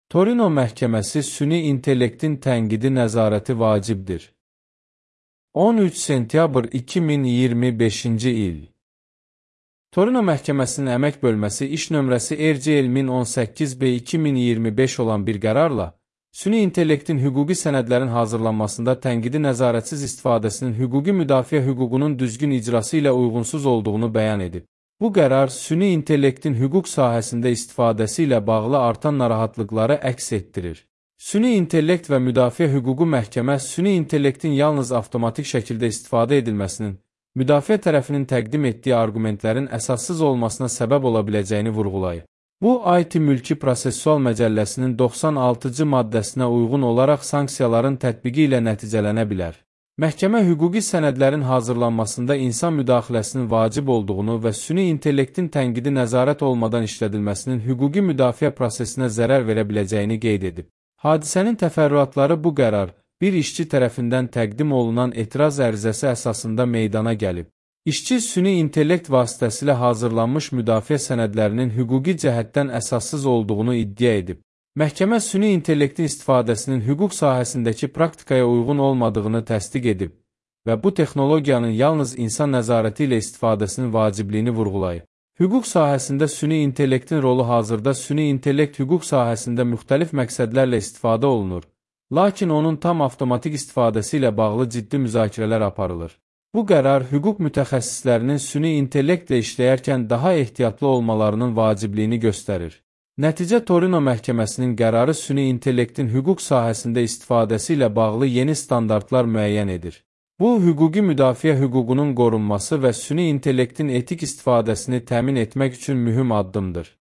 Torino məhkəməsi süni intellektin tənqidi nəzarəti vacibdir. 13 sentyabr 2025-ci il. Torino məhkəməsinin əmək bölməsi iş nömrəsi RCL 1018B2025 olan bir qərarla, süni intellektin hüquqi sənədlərin hazırlanmasında tənqidi nəzarətsiz istifadəsinin hüquqi müdafiə hüququnun düzgün icrası ilə uyğunsuz olduğunu bəyan edib. Bu qərar, süni intellektin hüquq sahəsində istifadəsi ilə bağlı artan narahatlıqları əks etdirir. Süni intellekt və müdafiə hüququ məhkəmə süni intellektin yalnız avtomatik şəkildə istifadə edilməsinin, müdafiə tərəfinin təqdim etdiyi arqumentlərin əsassız olmasına səbəb ola biləcəyini vurğulayır. Bu, IT Mülki Prosessual Məcəlləsinin 96-cı maddəsinə uyğun olaraq sanksiyaların tətbiqi ilə nəticələnə bilər. Məhkəmə hüquqi sənədlərin hazırlanmasında insan müdaxiləsinin vacib olduğunu və süni intellektin tənqidi nəzarət olmadan işlədilməsinin hüquqi müdafiə prosesinə zərər verə biləcəyini qeyd edib. Hadisənin təfərrüatları bu qərar, bir işçi tərəfindən təqdim olunan etiraz ərizəsi əsasında meydana gəlib. İşçi süni intellekt vasitəsilə hazırlanmış müdafiə sənədlərinin hüquqi cəhətdən əsassız olduğunu iddia edib. Məhkəmə süni intellektin istifadəsinin hüquq sahəsindəki praktikaya uyğun olmadığını təsdiq edib və bu texnologiyanın yalnız insan nəzarəti ilə istifadəsinin vacibliyini vurğulayıb. Hüquq sahəsində süni intellektin rolu hazırda süni intellekt hüquq sahəsində müxtəlif məqsədlərlə istifadə olunur, lakin onun tam avtomatik istifadəsi ilə bağlı ciddi müzakirələr aparılır. Bu qərar, hüquq mütəxəssislərinin süni intellektlə işləyərkən daha ehtiyatlı olmalarının vacibliyini göstərir. Nəticə Torino məhkəməsinin qərarı süni intellektin hüquq sahəsində istifadəsi ilə bağlı yeni standartlar müəyyən edir. Bu, hüquqi müdafiə hüququnun qorunması və süni intellektin etik istifadəsini təmin etmək üçün mühüm addımdır.